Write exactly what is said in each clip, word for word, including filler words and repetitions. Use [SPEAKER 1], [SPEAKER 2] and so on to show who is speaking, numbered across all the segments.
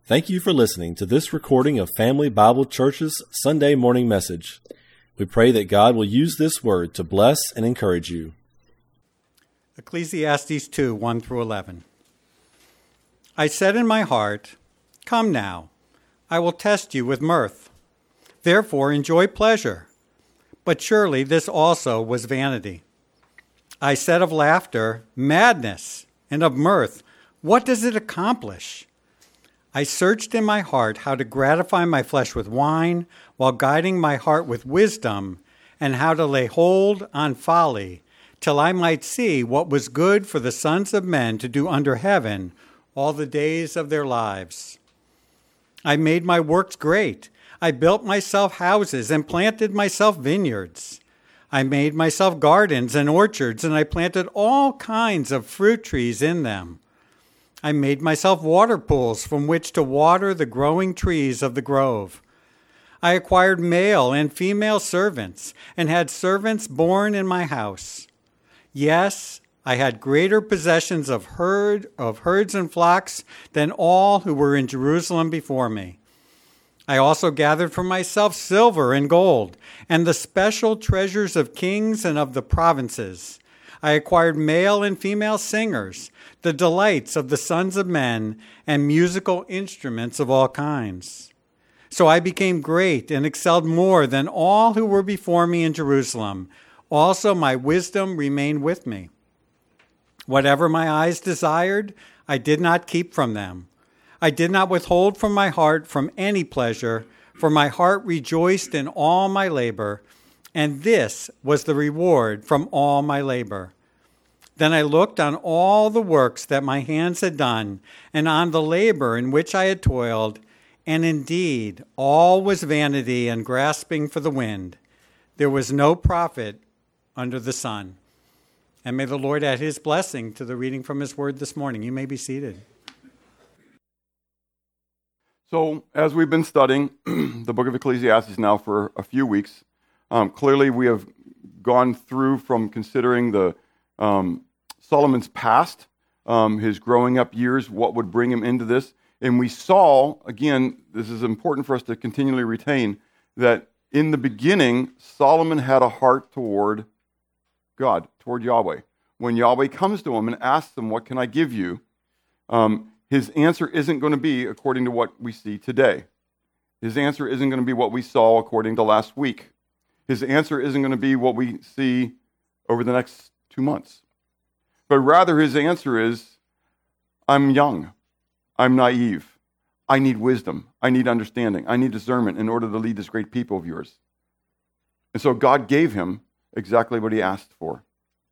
[SPEAKER 1] Thank you for listening to this recording of Family Bible Church's Sunday morning message. We pray that God will use this word to bless and encourage you.
[SPEAKER 2] Ecclesiastes two, one through eleven. I said in my heart, "Come now, I will test you with mirth. Therefore enjoy pleasure." But surely this also was vanity. I said of laughter, "Madness," and of mirth, "What does it accomplish?" I searched in my heart how to gratify my flesh with wine, while guiding my heart with wisdom, and how to lay hold on folly, till I might see what was good for the sons of men to do under heaven all the days of their lives. I made my works great. I built myself houses and planted myself vineyards. I made myself gardens and orchards, and I planted all kinds of fruit trees in them. I made myself water pools from which to water the growing trees of the grove. I acquired male and female servants, and had servants born in my house. Yes, I had greater possessions of herd of herds and flocks than all who were in Jerusalem before me. I also gathered for myself silver and gold, and the special treasures of kings and of the provinces. I acquired male and female singers, the delights of the sons of men, and musical instruments of all kinds. So I became great and excelled more than all who were before me in Jerusalem. Also my wisdom remained with me. Whatever my eyes desired, I did not keep from them. I did not withhold from my heart from any pleasure, for my heart rejoiced in all my labor, and this was the reward from all my labor. Then I looked on all the works that my hands had done, and on the labor in which I had toiled, and indeed all was vanity and grasping for the wind. There was no profit under the sun. And may the Lord add his blessing to the reading from his word this morning. You may be seated.
[SPEAKER 3] So, as we've been studying the book of Ecclesiastes now for a few weeks, um, clearly we have gone through from considering the um, Solomon's past, um, his growing up years, what would bring him into this. And we saw, again, this is important for us to continually retain, that in the beginning, Solomon had a heart toward God, toward Yahweh. When Yahweh comes to him and asks him, "What can I give you?" Um, his answer isn't going to be according to what we see today. His answer isn't going to be what we saw according to last week. His answer isn't going to be what we see over the next two months. But rather his answer is, I'm young. I'm naive. I need wisdom. I need understanding. I need discernment in order to lead this great people of yours. And so God gave him exactly what he asked for.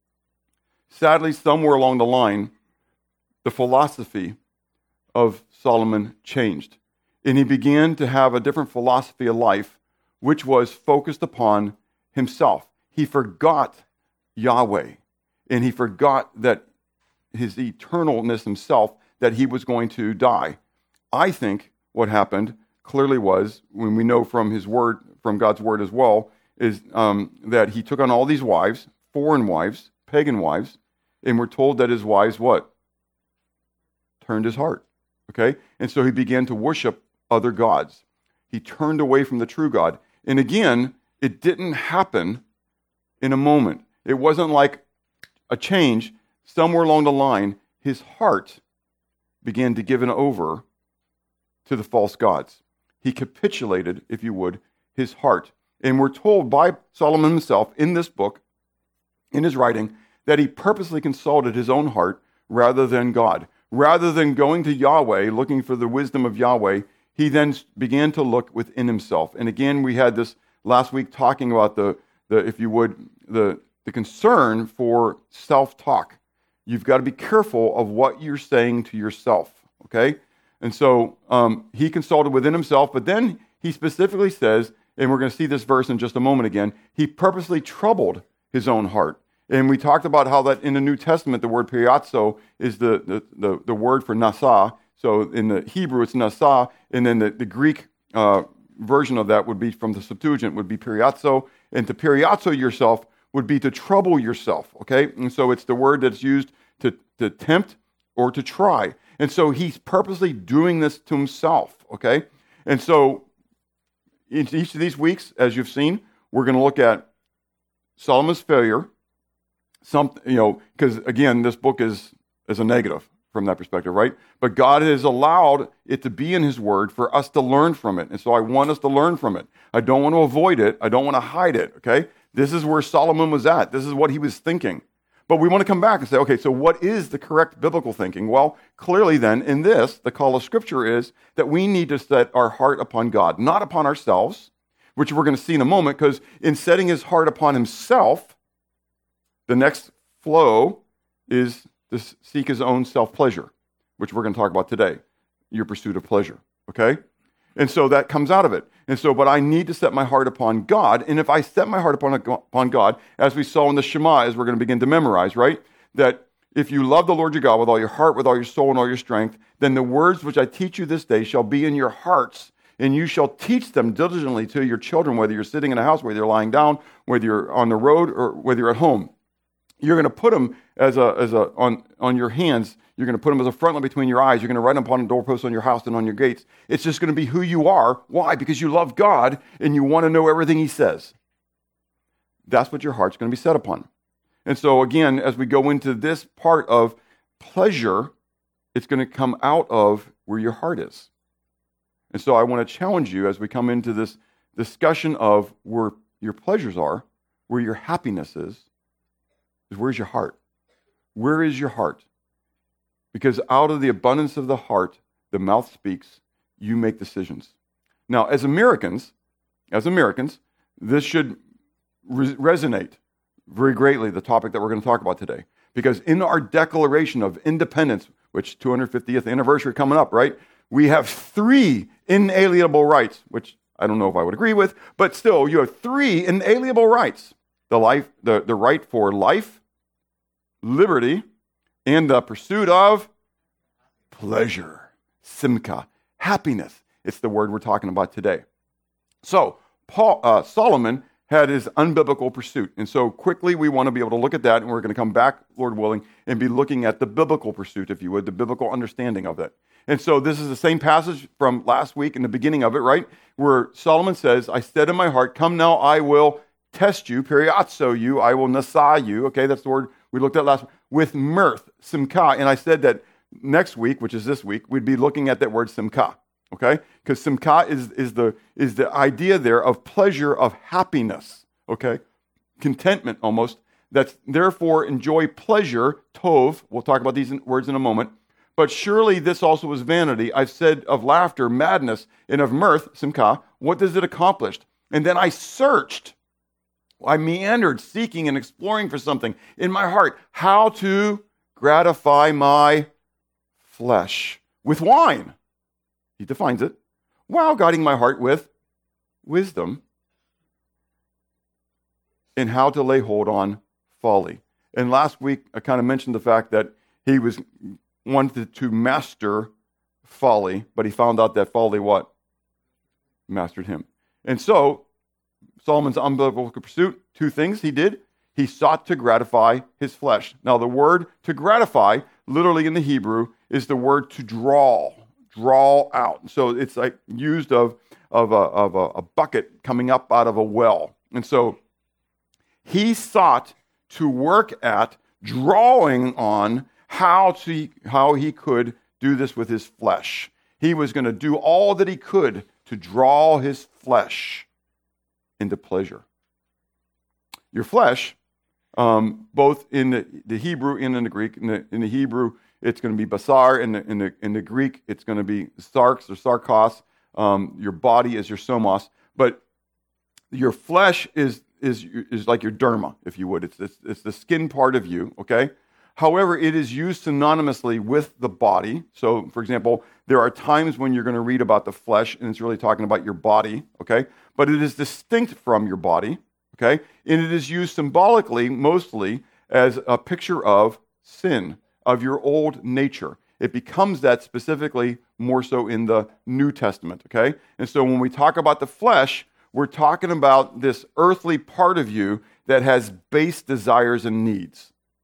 [SPEAKER 3] Sadly, somewhere along the line, the philosophy of Solomon changed. And he began to have a different philosophy of life, which was focused upon himself. He forgot Yahweh, and he forgot that his eternalness himself, that he was going to die. I think what happened clearly was, when we know from his word, from God's word as well, is um, that he took on all these wives, foreign wives, pagan wives, and we're told that his wives, what? Turned his heart, okay? And so he began to worship other gods. He turned away from the true God. And again, it didn't happen in a moment. It wasn't like a change. Somewhere along the line, his heart began to give it over to the false gods. He capitulated, if you would, his heart. And we're told by Solomon himself in this book, in his writing, that he purposely consulted his own heart rather than God. Rather than going to Yahweh, looking for the wisdom of Yahweh, he then began to look within himself. And again, we had this last week talking about the, the if you would, the, the concern for self-talk. You've got to be careful of what you're saying to yourself, okay? And so um, he consulted within himself, but then he specifically says, and we're going to see this verse in just a moment again, he purposely troubled his own heart. And we talked about how that in the New Testament, the word periazo is the, the, the, the word for nasa. So in the Hebrew, it's nasa, and then the, the Greek uh, version of that would be from the Septuagint, would be periazo. And to periazo yourself would be to trouble yourself, okay? And so it's the word that's used to, to tempt or to try. And so he's purposely doing this to himself, okay? And so in each of these weeks, as you've seen, we're going to look at Solomon's failure. Some, you know, because again, this book is, is a negative from that perspective, right? But God has allowed it to be in his word for us to learn from it. And so I want us to learn from it. I don't want to avoid it. I don't want to hide it, okay? This is where Solomon was at. This is what he was thinking. But we want to come back and say, okay, so what is the correct biblical thinking? Well, clearly then, in this, the call of Scripture is that we need to set our heart upon God, not upon ourselves, which we're going to see in a moment, because in setting his heart upon himself, the next flow is to seek his own self-pleasure, which we're going to talk about today, your pursuit of pleasure, okay? And so that comes out of it. And so, but I need to set my heart upon God, and if I set my heart upon, upon God, as we saw in the Shema, as we're going to begin to memorize, right, that if you love the Lord your God with all your heart, with all your soul, and all your strength, then the words which I teach you this day shall be in your hearts, and you shall teach them diligently to your children, whether you're sitting in a house, whether you're lying down, whether you're on the road, or whether you're at home. You're going to put them as a as a on, on your hands. You're going to put them as a frontlet between your eyes. You're going to write them upon the doorposts on your house and on your gates. It's just going to be who you are. Why? Because you love God and you want to know everything he says. That's what your heart's going to be set upon. And so again, as we go into this part of pleasure, it's going to come out of where your heart is. And so I want to challenge you as we come into this discussion of where your pleasures are, where your happiness is, is where's your heart? Where is your heart? Because out of the abundance of the heart, the mouth speaks, you make decisions. Now, as Americans, as Americans, this should re- resonate very greatly, the topic that we're going to talk about today. Because in our Declaration of Independence, which two hundred fiftieth anniversary coming up, right? We have three inalienable rights, which I don't know if I would agree with, but still, you have three inalienable rights. The life, the, the right for life, liberty, and the pursuit of pleasure, simcha, happiness. It's the word we're talking about today. So Paul, uh, Solomon had his unbiblical pursuit. And so quickly we want to be able to look at that, and we're going to come back, Lord willing, and be looking at the biblical pursuit, if you would, the biblical understanding of it. And so this is the same passage from last week in the beginning of it, right? Where Solomon says, I said in my heart, come now, I will test you, periatzo you, I will nasa you. Okay, that's the word we looked at last week. With mirth, simcha. And I said that next week, which is this week, we'd be looking at that word simcha. Okay? Because simcha is, is, the, is the idea there of pleasure, of happiness. Okay? Contentment almost. That's therefore enjoy pleasure, tov. We'll talk about these words in a moment. But surely this also is vanity. I've said of laughter, madness, and of mirth, simcha. What does it accomplish? And then I searched. I meandered, seeking and exploring for something in my heart. How to gratify my flesh with wine. He defines it. While guiding my heart with wisdom. And how to lay hold on folly. And last week, I kind of mentioned the fact that he was wanted to master folly, but he found out that folly what? Mastered him. And so, Solomon's unbiblical pursuit, two things he did. He sought to gratify his flesh. Now, the word to gratify, literally in the Hebrew, is the word to draw, draw out. So it's like used of, of, a, of a, a bucket coming up out of a well. And so he sought to work at drawing on how to how he could do this with his flesh. He was going to do all that he could to draw his flesh into pleasure. Your flesh, um, both in the, the Hebrew and in the Greek. In the, in the Hebrew, it's going to be basar. In the, in the, in the Greek, it's going to be sarx or sarkos. Um, your body is your somos. But your flesh is is is like your derma, if you would. It's, it's, it's the skin part of you, okay? However, it is used synonymously with the body. So, for example, there are times when you're going to read about the flesh, and it's really talking about your body, okay? But it is distinct from your body, okay? And it is used symbolically, mostly, as a picture of sin, of your old nature. It becomes that specifically more so in the New Testament, okay? And so when we talk about the flesh, we're talking about this earthly part of you that has base desires and needs.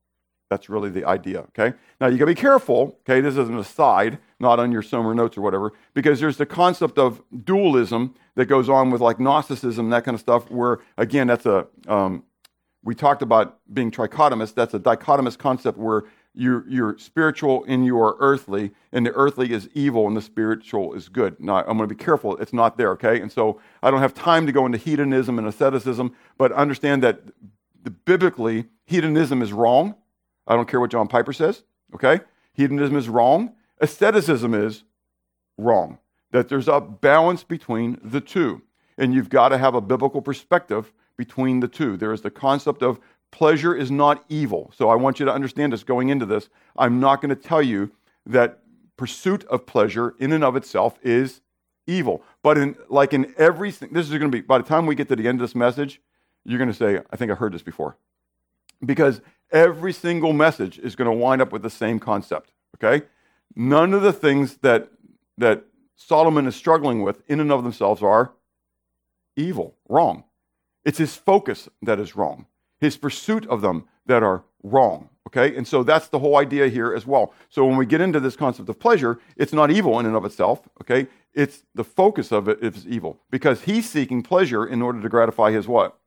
[SPEAKER 3] That's really the idea, okay? Now, you got to be careful, okay? This is an aside, not on your summer notes or whatever, because there's the concept of dualism that goes on with like Gnosticism, that kind of stuff, where, again, that's a, um, we talked about being trichotomous. That's a dichotomous concept where you're, you're spiritual and you are earthly, and the earthly is evil and the spiritual is good. Now, I'm going to be careful. It's not there, okay? And so I don't have time to go into hedonism and asceticism, but understand that the, biblically, hedonism is wrong. I don't care what John Piper says, okay? Hedonism is wrong. Asceticism is wrong. That there's a balance between the two. And you've got to have a biblical perspective between the two. There is the concept of pleasure is not evil. So I want you to understand this going into this. I'm not going to tell you that pursuit of pleasure in and of itself is evil. But in like in everything, this is going to be, by the time we get to the end of this message, you're going to say, I think I heard this before. Because every single message is going to wind up with the same concept, okay? None of the things that that Solomon is struggling with in and of themselves are evil, wrong. It's his focus that is wrong. His pursuit of them that are wrong, okay? And so that's the whole idea here as well. So when we get into this concept of pleasure, it's not evil in and of itself, okay? It's the focus of it is evil because he's seeking pleasure in order to gratify his what?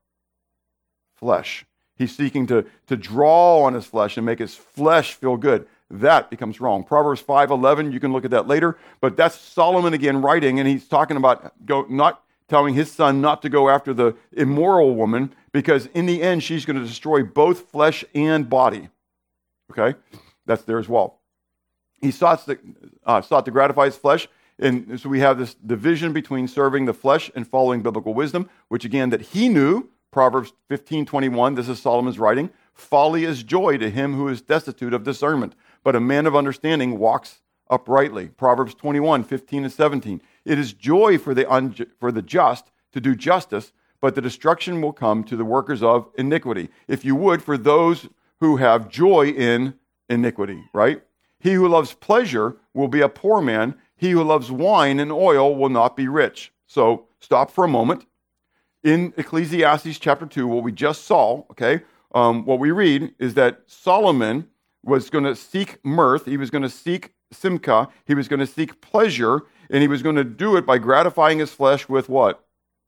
[SPEAKER 3] Flesh. He's seeking to, to draw on his flesh and make his flesh feel good. That becomes wrong. Proverbs five eleven, you can look at that later, but that's Solomon again writing, and he's talking about go, not telling his son not to go after the immoral woman because in the end, she's going to destroy both flesh and body. Okay? That's there as well. He sought to, uh, sought to gratify his flesh, and so we have this division between serving the flesh and following biblical wisdom, which again, that he knew. Proverbs fifteen twenty-one, this is Solomon's writing. Folly is joy to him who is destitute of discernment, but a man of understanding walks uprightly. Proverbs twenty-one, fifteen and seventeen. It is joy for the, unju- for the just to do justice, but the destruction will come to the workers of iniquity. If you would, for those who have joy in iniquity, right? He who loves pleasure will be a poor man. He who loves wine and oil will not be rich. So stop for a moment. In Ecclesiastes chapter two, what we just saw, okay, um, what we read is that Solomon was going to seek mirth, he was going to seek simcha, he was going to seek pleasure, and he was going to do it by gratifying his flesh with what?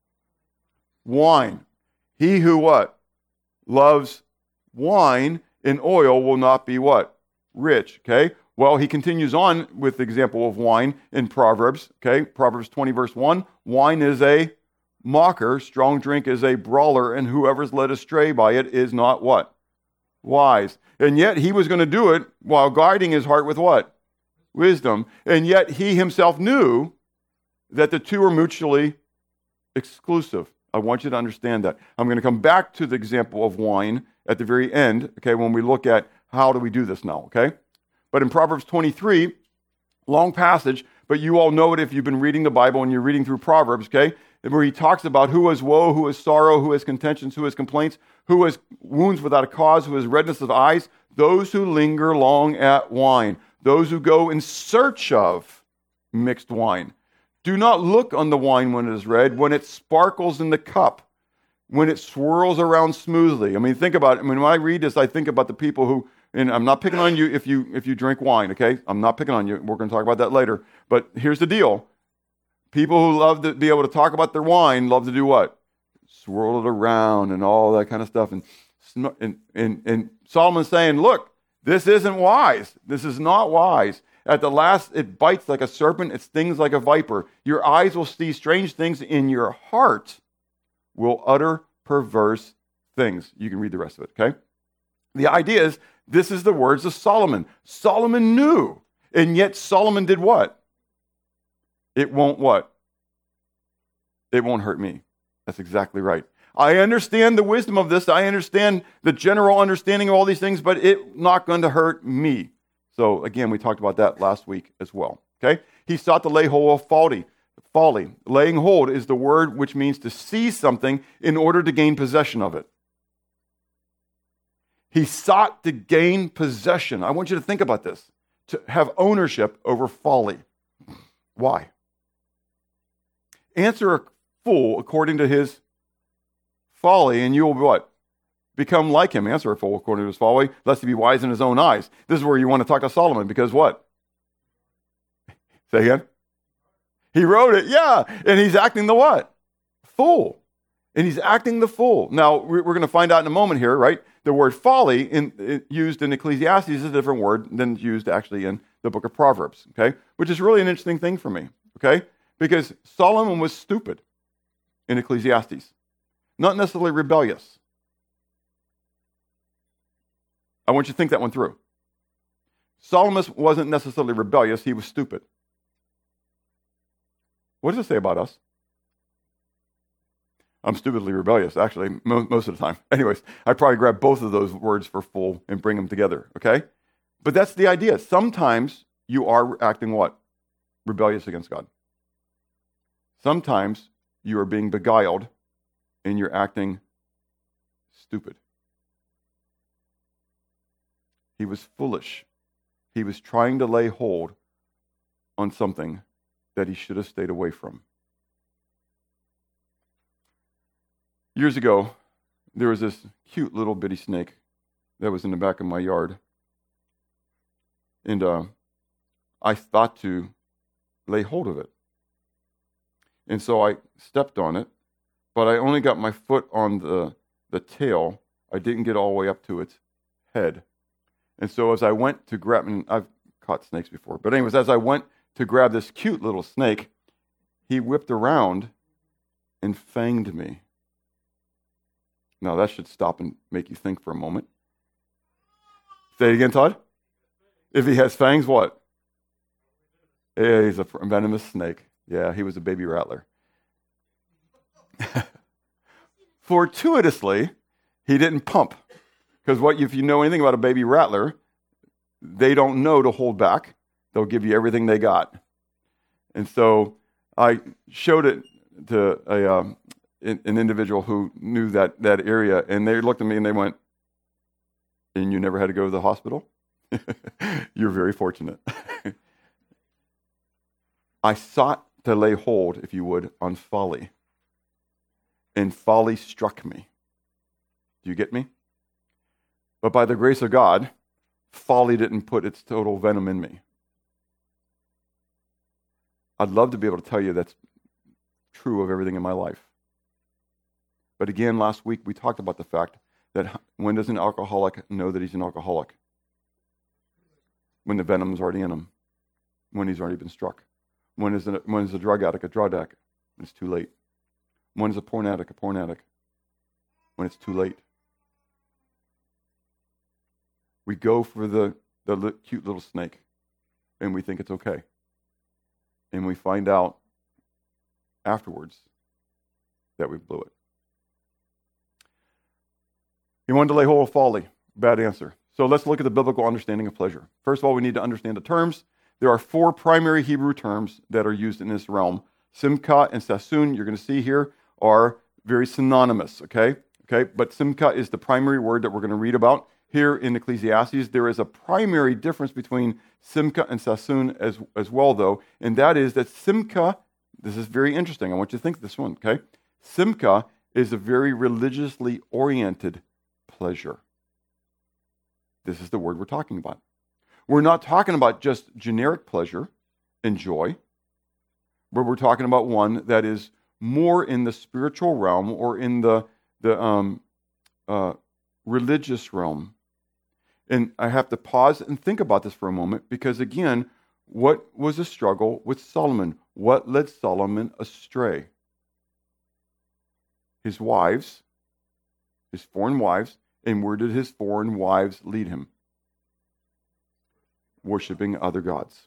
[SPEAKER 3] Wine. He who what? Loves wine and oil will not be what? Rich, okay? Well, he continues on with the example of wine in Proverbs, okay? Proverbs twenty verse one, wine is a mocker, strong drink is a brawler, and whoever's led astray by it is not what? Wise. And yet he was going to do it while guiding his heart with what? Wisdom. And yet he himself knew that the two are mutually exclusive. I want you to understand that. I'm going to come back to the example of wine at the very end, okay, when we look at how do we do this now, okay? But in Proverbs twenty-three, long passage, but you all know it if you've been reading the Bible and you're reading through Proverbs, okay? Where he talks about who has woe, who has sorrow, who has contentions, who has complaints, who has wounds without a cause, who has redness of eyes, those who linger long at wine, those who go in search of mixed wine. Do not look on the wine when it is red, when it sparkles in the cup, when it swirls around smoothly. I mean, think about it. I mean, when I read this, I think about the people who, and I'm not picking on you if you if you drink wine, okay? I'm not picking on you. We're going to talk about that later. But here's the deal. People who love to be able to talk about their wine love to do what? Swirl it around and all that kind of stuff. And, and, and, and Solomon's saying, look, this isn't wise. This is not wise. At the last, it bites like a serpent. It stings like a viper. Your eyes will see strange things. In your heart will utter perverse things. You can read the rest of it, okay? The idea is, this is the words of Solomon. Solomon knew. And yet Solomon did what? It won't what? It won't hurt me. That's exactly right. I understand the wisdom of this. I understand the general understanding of all these things, but it's not going to hurt me. So again, we talked about that last week as well. Okay? He sought to lay hold of folly. Folly. Laying hold is the word which means to seize something in order to gain possession of it. He sought to gain possession. I want you to think about this. To have ownership over folly. Why? Answer a fool according to his folly, and you will what? become like him. Answer, a fool according to his folly, lest he be wise in his own eyes. This is where you want to talk to Solomon, because what? Say again? He wrote it, yeah. And he's acting the what? Fool. And he's acting the fool. Now, we're going to find out in a moment here, right? The word folly in, in, used in Ecclesiastes is a different word than used actually in the book of Proverbs, okay? Which is really an interesting thing for me, okay? Because Solomon was stupid in Ecclesiastes, not necessarily rebellious. I want you to think that one through. Solomon wasn't necessarily rebellious, he was stupid. What does it say about us? I'm stupidly rebellious, actually, mo- most of the time. Anyways, I probably grab both of those words for fool and bring them together, okay? But that's the idea. Sometimes you are acting what? Rebellious against God. Sometimes you are being beguiled and you're acting stupid. He was foolish. He was trying to lay hold on something that he should have stayed away from. Years ago, there was this cute little bitty snake that was in the back of my yard. And uh, I thought to lay hold of it. And so I stepped on it, but I only got my foot on the, the tail. I didn't get all the way up to its head. And so as I went to grab, and I've caught snakes before, but anyways, as I went to grab this cute little snake, he whipped around and fanged me. Now, that should stop and make you think for a moment. Say it again, Todd. If he has fangs, what? Yeah, he's a venomous snake. Yeah, he was a baby rattler. Fortuitously, he didn't pump. Because what if you know anything about a baby rattler, they don't know to hold back. They'll give you everything they got. And so I showed it to a... Um, an individual who knew that, that area, and they looked at me and they went, and you never had to go to the hospital? You're very fortunate. I sought to lay hold, if you would, on folly. And folly struck me. Do you get me? But by the grace of God, folly didn't put its total venom in me. I'd love to be able to tell you that's true of everything in my life. But again, last week we talked about the fact that when does an alcoholic know that he's an alcoholic? When the venom's already in him. When he's already been struck. When is, a, when is a drug addict a drug addict? When it's too late. When is a porn addict a porn addict? When it's too late. We go for the, the li- cute little snake and we think it's okay. And we find out afterwards that we blew it. He wanted to lay hold of folly. Bad answer. So let's look at the biblical understanding of pleasure. First of all, we need to understand the terms. There are four primary Hebrew terms that are used in this realm. Simcha and Sassoon, you're going to see here, are very synonymous, okay? Okay, but Simcha is the primary word that we're going to read about. Here in Ecclesiastes, there is a primary difference between Simcha and Sassoon as, as well, though, and that is that Simcha, this is very interesting. I want you to think of this one, okay? Simcha is a very religiously oriented pleasure. This is the word we're talking about. We're not talking about just generic pleasure and joy, but we're talking about one that is more in the spiritual realm or in the, the um, uh, religious realm. And I have to pause and think about this for a moment because, again, what was the struggle with Solomon? What led Solomon astray? His wives, his foreign wives. And where did his foreign wives lead him? Worshipping other gods.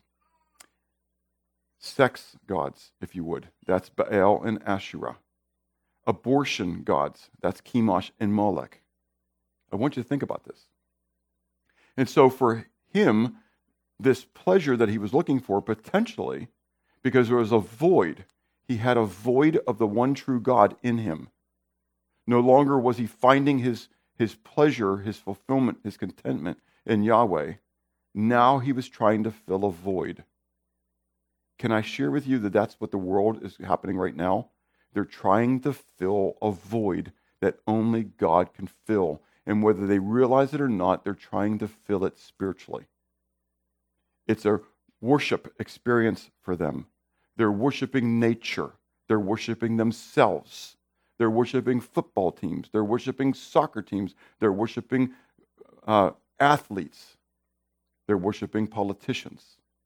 [SPEAKER 3] Sex gods, if you would. That's Baal and Asherah. Abortion gods. That's Chemosh and Molech. I want you to think about this. And so for him, this pleasure that he was looking for potentially, because there was a void, he had a void of the one true God in him. No longer was he finding his his pleasure, his fulfillment, his contentment in Yahweh. Now he was trying to fill a void. Can I share with you that that's what the world is happening right now? They're trying to fill a void that only God can fill. And whether they realize it or not, they're trying to fill it spiritually. It's a worship experience for them. They're worshiping nature. They're worshiping themselves. They're worshiping football teams. They're worshiping soccer teams. They're worshiping uh, athletes. They're worshiping politicians.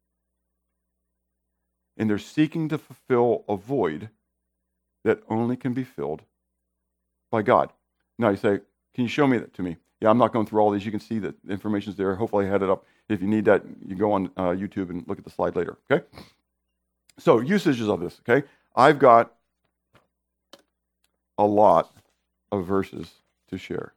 [SPEAKER 3] And they're seeking to fulfill a void that only can be filled by God. Now you say, can you show me that to me? Yeah, I'm not going through all these. You can see that the information's there. Hopefully I had it up. If you need that, you go on uh, YouTube and look at the slide later, okay? So usages of this, okay? I've got a lot of verses to share.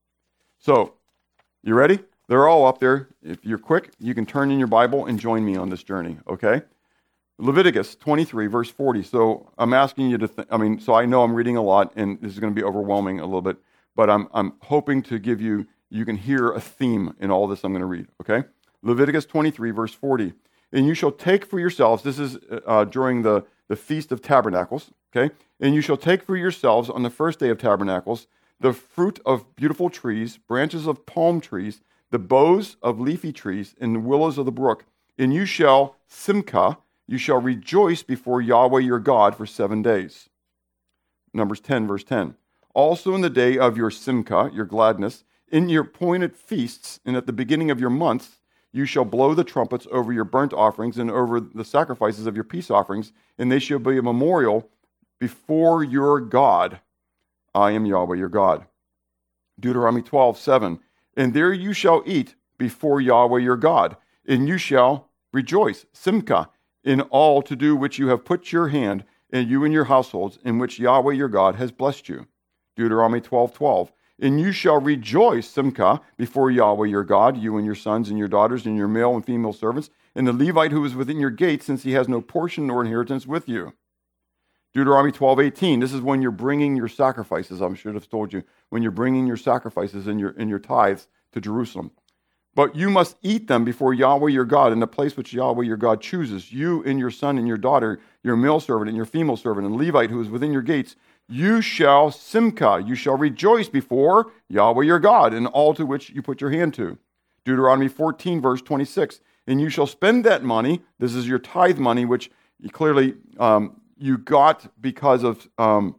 [SPEAKER 3] So, you ready? They're all up there. If you're quick, you can turn in your Bible and join me on this journey, okay? Leviticus twenty-three, verse forty. So I'm asking you to, th- I mean, so I know I'm reading a lot, and this is going to be overwhelming a little bit, but I'm I'm hoping to give you, you can hear a theme in all this I'm going to read, okay? Leviticus twenty-three, verse forty. And you shall take for yourselves, this is uh, during the, the Feast of Tabernacles, okay? And you shall take for yourselves on the first day of Tabernacles the fruit of beautiful trees, branches of palm trees, the boughs of leafy trees, and the willows of the brook. And you shall, simcha, you shall rejoice before Yahweh your God for seven days. Numbers ten, verse ten. Also in the day of your simcha, your gladness, in your appointed feasts, and at the beginning of your months, you shall blow the trumpets over your burnt offerings and over the sacrifices of your peace offerings, and they shall be a memorial before your God. I am Yahweh your God. Deuteronomy twelve, seven. And there you shall eat before Yahweh your God, and you shall rejoice, simcha, in all to do which you have put your hand, and you and your households, in which Yahweh your God has blessed you. Deuteronomy twelve, twelve. And you shall rejoice, simcha, before Yahweh your God, you and your sons and your daughters and your male and female servants, and the Levite who is within your gates, since he has no portion nor inheritance with you. Deuteronomy twelve, eighteen. This is when you're bringing your sacrifices. I should have told you. When you're bringing your sacrifices and your, and your tithes to Jerusalem. But you must eat them before Yahweh your God in the place which Yahweh your God chooses. You and your son and your daughter, your male servant and your female servant, and Levite who is within your gates. You shall simcha, you shall rejoice before Yahweh your God in all to which you put your hand to. Deuteronomy fourteen, verse twenty-six. And you shall spend that money, this is your tithe money, which you clearly um, you got because of, um,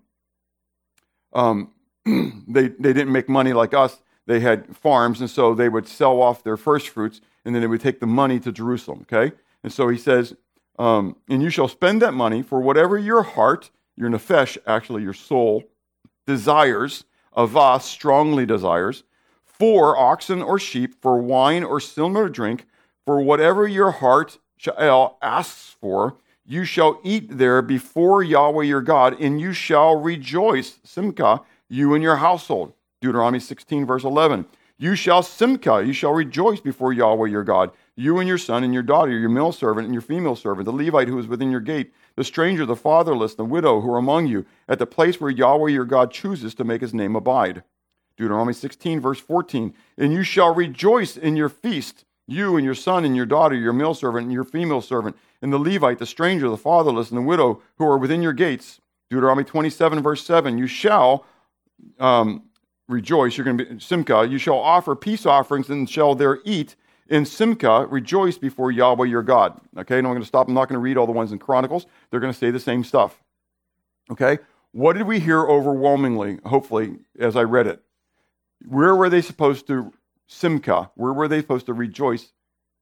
[SPEAKER 3] um, they, they didn't make money like us. They had farms, and so they would sell off their first fruits, and then they would take the money to Jerusalem, okay? And so he says, um, and you shall spend that money for whatever your heart, your nefesh, actually your soul, desires, avas, strongly desires, for oxen or sheep, for wine or similar drink, for whatever your heart, sha'el, asks for, you shall eat there before Yahweh your God, and you shall rejoice, simcha, you and your household. Deuteronomy sixteen, verse eleven. You shall simcha, you shall rejoice before Yahweh your God, you and your son and your daughter, your male servant and your female servant, the Levite who is within your gate, the stranger, the fatherless, the widow who are among you, at the place where Yahweh your God chooses to make his name abide. Deuteronomy sixteen, verse fourteen. And you shall rejoice in your feast, you and your son and your daughter, your male servant and your female servant, and the Levite, the stranger, the fatherless, and the widow who are within your gates. Deuteronomy twenty-seven, verse seven. You shall um, rejoice, you're going to be, simcha, you shall offer peace offerings and shall there eat. In simcha, rejoice before Yahweh your God. Okay, now I'm going to stop. I'm not going to read all the ones in Chronicles. They're going to say the same stuff. Okay, what did we hear overwhelmingly, hopefully, as I read it? Where were they supposed to simcha? Where were they supposed to rejoice?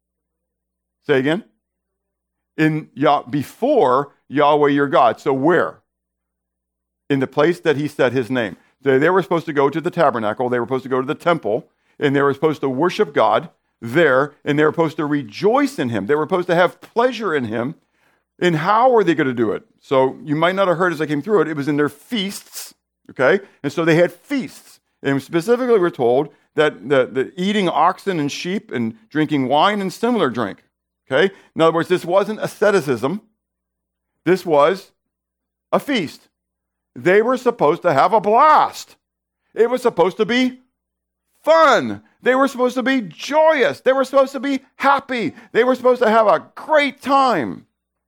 [SPEAKER 3] Say again? In Yah, before Yahweh your God. So where? In the place that he set his name. They, they were supposed to go to the tabernacle. They were supposed to go to the temple. And they were supposed to worship God there. And they were supposed to rejoice in him. They were supposed to have pleasure in him. And how were they going to do it? So you might not have heard as I came through it. It was in their feasts. Okay? And so they had feasts. And specifically we're told that the, the eating oxen and sheep and drinking wine and similar drink. Okay? In other words, this wasn't asceticism. This was a feast. They were supposed to have a blast. It was supposed to be fun. They were supposed to be joyous. They were supposed to be happy. They were supposed to have a great time.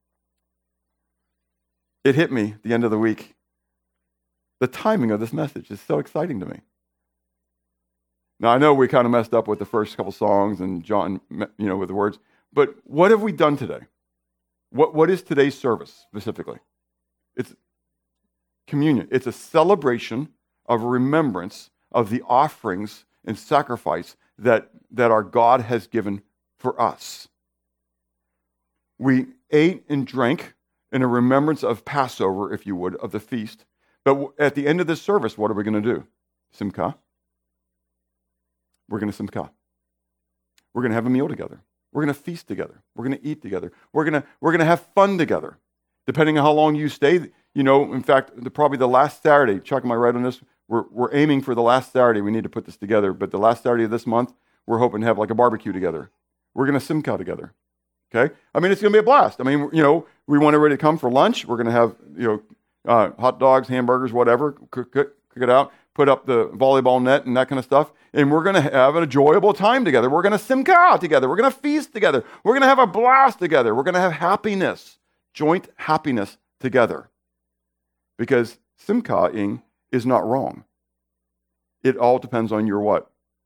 [SPEAKER 3] It hit me at the end of the week. The timing of this message is so exciting to me. Now, I know we kind of messed up with the first couple songs and John, you know, with the words, but what have we done today? What What is today's service specifically? It's communion. It's a celebration of remembrance of the offerings and sacrifice that, that our God has given for us. We ate and drank in a remembrance of Passover, if you would, of the feast. But at the end of this service, what are we going to do? Simcha. We're going to simcha. We're going to have a meal together. We're going to feast together. We're going to eat together. We're going to we're going to have fun together. Depending on how long you stay, you know, in fact, the, probably the last Saturday, Chuck, am I right on this? We're, we're aiming for the last Saturday. We need to put this together. But the last Saturday of this month, we're hoping to have like a barbecue together. We're going to simcha together. Okay? I mean, it's going to be a blast. I mean, you know, we want everybody to come for lunch. We're going to have, you know, uh, hot dogs, hamburgers, whatever, cook, cook, cook it out, put up the volleyball net and that kind of stuff. And we're going to have an enjoyable time together. We're going to simcha together. We're going to feast together. We're going to have a blast together. We're going to have happiness, joint happiness together. Because simcha-ing is not wrong. It all depends on your what?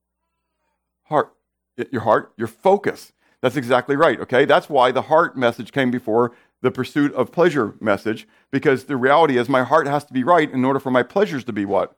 [SPEAKER 3] Heart. Your heart, your focus. That's exactly right, okay? That's why the heart message came before the pursuit of pleasure message, because the reality is my heart has to be right in order for my pleasures to be what?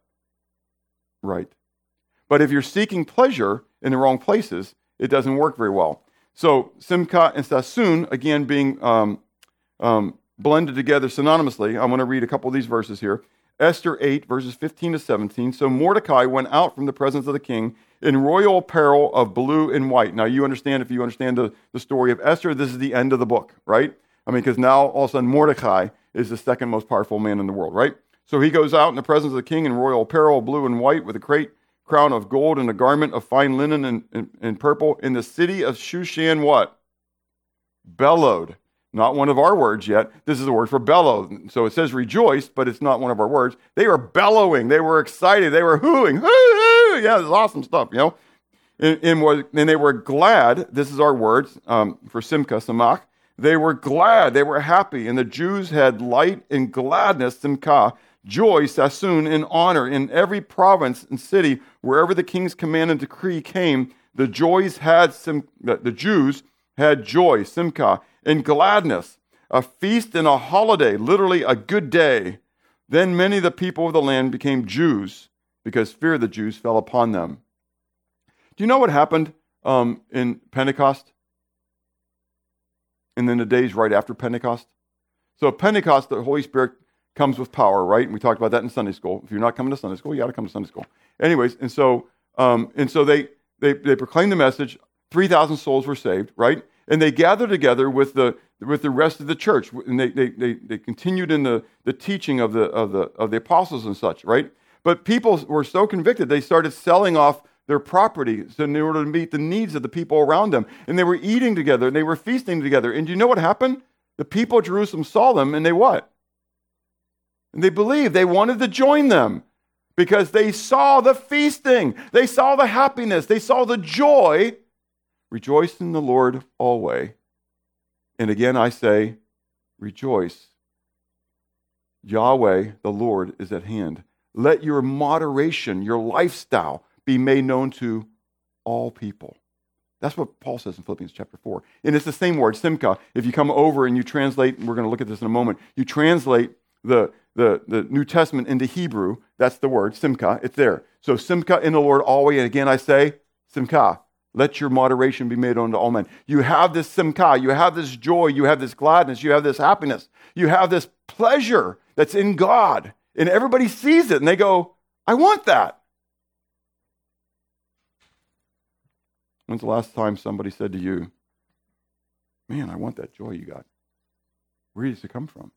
[SPEAKER 3] Right. But if you're seeking pleasure in the wrong places, it doesn't work very well. So simcha and sassoon, again, being um, um, blended together synonymously, I'm going to read a couple of these verses here. Esther eight, verses fifteen to seventeen. So Mordecai went out from the presence of the king in royal apparel of blue and white. Now, you understand, if you understand the, the story of Esther, this is the end of the book, right? I mean, because now, all of a sudden, Mordecai is the second most powerful man in the world, right? So he goes out in the presence of the king in royal apparel, blue and white, with a great crown of gold and a garment of fine linen and, and, and purple. In the city of Shushan, what? Bellowed. Not one of our words yet. This is the word for bellow. So it says rejoiced, but it's not one of our words. They were bellowing. They were excited. They were hooing. Hoo-hoo! Yeah, it's awesome stuff, you know. And, and, was, and they were glad. This is our words um, for simcha, samach. They were glad. They were happy. And the Jews had light and gladness, simcha, joy, sassoon, and honor. In every province and city, wherever the king's command and decree came, the joys had sim, the Jews had joy, simcha, and gladness, a feast and a holiday, literally a good day. Then many of the people of the land became Jews because fear of the Jews fell upon them. Do you know what happened um, in Pentecost? And then the days right after Pentecost? So Pentecost, the Holy Spirit comes with power, right? And we talked about that in Sunday school. If you're not coming to Sunday school, you got to come to Sunday school. Anyways, and so um, and so they, they they proclaimed the message. three thousand souls were saved, right? And they gathered together with the with the rest of the church, and they they they, they continued in the, the teaching of the of the of the apostles and such, right? But people were so convicted they started selling off their property in order to meet the needs of the people around them, and they were eating together and they were feasting together. And do you know what happened? The people of Jerusalem saw them, and they what? And they believed. They wanted to join them because they saw the feasting, they saw the happiness, they saw the joy. Rejoice in the Lord always. And again, I say, rejoice. Yahweh, the Lord, is at hand. Let your moderation, your lifestyle, be made known to all people. That's what Paul says in Philippians chapter four. And it's the same word, simcha. If you come over and you translate, and we're going to look at this in a moment, you translate the, the, the New Testament into Hebrew, that's the word, simcha. It's there. So simcha in the Lord always. And again, I say, simcha. Let your moderation be made known to all men. You have this simcha, you have this joy, you have this gladness, you have this happiness, you have this pleasure that's in God. And everybody sees it and they go, I want that. When's the last time somebody said to you, man, I want that joy you got? Where does it come from?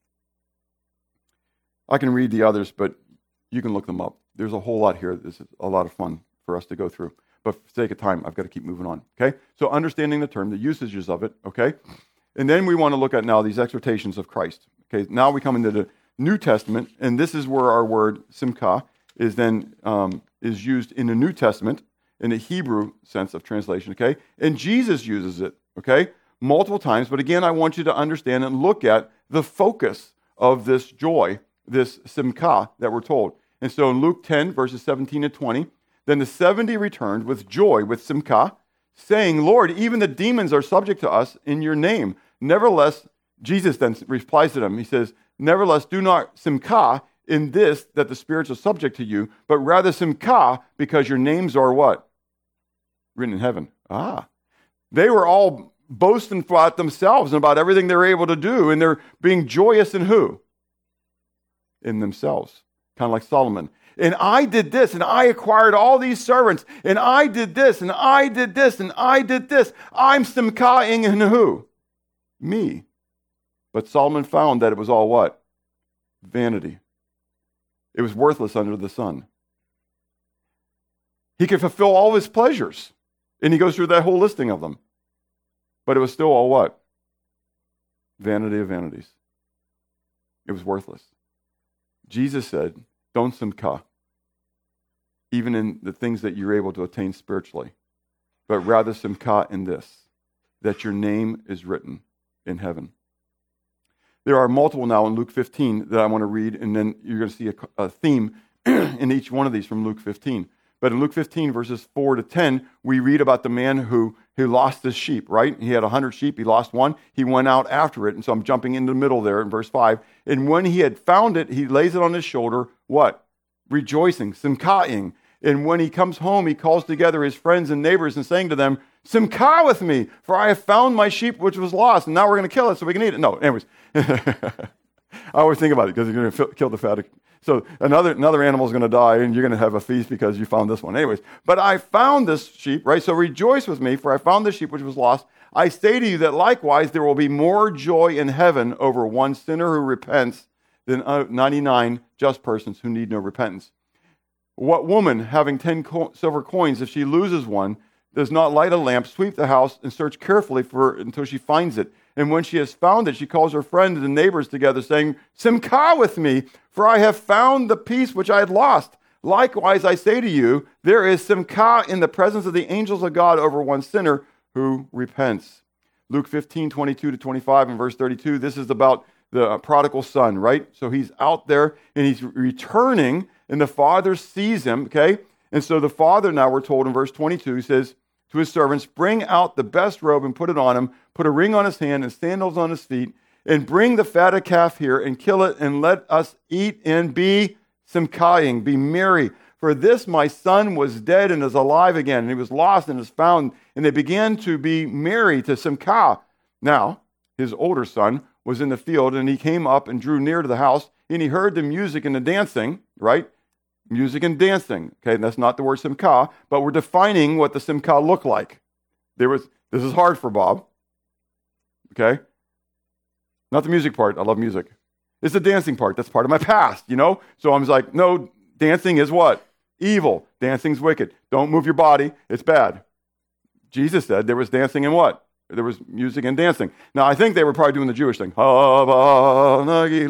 [SPEAKER 3] I can read the others, but you can look them up. There's a whole lot here. This is a lot of fun for us to go through. But for the sake of time, I've got to keep moving on, okay? So understanding the term, the usages of it, okay? And then we want to look at now these exhortations of Christ, okay? Now we come into the New Testament, and this is where our word simcha is then um, is used in the New Testament in the Hebrew sense of translation, okay? And Jesus uses it, okay, multiple times. But again, I want you to understand and look at the focus of this joy, this simcha that we're told. And so in Luke ten, verses seventeen and twenty, Then the seventy returned with joy, with simcha, saying, Lord, even the demons are subject to us in your name. Nevertheless, Jesus then replies to them. He says, nevertheless, do not simcha in this, that the spirits are subject to you, but rather simcha, because your names are what? Written in heaven. Ah. They were all boasting about themselves and about everything they're able to do, and they're being joyous in who? In themselves. Kind of like Solomon. And I did this, and I acquired all these servants, and I did this, and I did this, and I did this. I'm simchaing in who? Me. But Solomon found that it was all what? Vanity. It was worthless under the sun. He could fulfill all his pleasures. And he goes through that whole listing of them. But it was still all what? Vanity of vanities. It was worthless. Jesus said, don't simcha, even in the things that you're able to attain spiritually, but rather simcha in this, that your name is written in heaven. There are multiple now in Luke fifteen that I want to read, and then you're going to see a, a theme in each one of these from Luke fifteen. But in Luke fifteen, verses four to ten, we read about the man who, who lost his sheep, right? He had one hundred sheep. He lost one. He went out after it. And so I'm jumping into the middle there in verse five. And when he had found it, he lays it on his shoulder, what? Rejoicing, simchaing. And when he comes home, he calls together his friends and neighbors and saying to them, simcha with me, for I have found my sheep which was lost. And now we're going to kill it so we can eat it. No, anyways. I always think about it because you're going to kill the fat. So another another animal is going to die, and you're going to have a feast because you found this one. Anyways, but I found this sheep, right? So rejoice with me, for I found this sheep which was lost. I say to you that likewise there will be more joy in heaven over one sinner who repents than ninety-nine just persons who need no repentance. What woman, having ten co- silver coins, if she loses one, does not light a lamp, sweep the house, and search carefully for it until she finds it? And when she has found it, she calls her friends and neighbors together, saying, simcha with me, for I have found the piece which I had lost. Likewise, I say to you, there is simcha in the presence of the angels of God over one sinner who repents. Luke fifteen, twenty-two to twenty-five and verse thirty-two, this is about the prodigal son, right? So he's out there and he's returning, and the father sees him, okay? And so the father, now we're told in verse twenty-two, says to his servants, bring out the best robe and put it on him, put a ring on his hand and sandals on his feet, and bring the fatted calf here and kill it, and let us eat and be simchaing, be merry. For this my son was dead and is alive again, and he was lost and is found. And they began to be merry, to simcha. Now, his older son was in the field, and he came up and drew near to the house, and he heard the music and the dancing, right? Music and dancing. Okay, that's not the word simcha, but we're defining what the simcha looked like. There was, this is hard for Bob. Okay? Not the music part. I love music. It's the dancing part. That's part of my past, you know? So I'm like, no, dancing is what? Evil. Dancing's wicked. Don't move your body. It's bad. Jesus said there was dancing and what? There was music and dancing. Now, I think they were probably doing the Jewish thing. I don't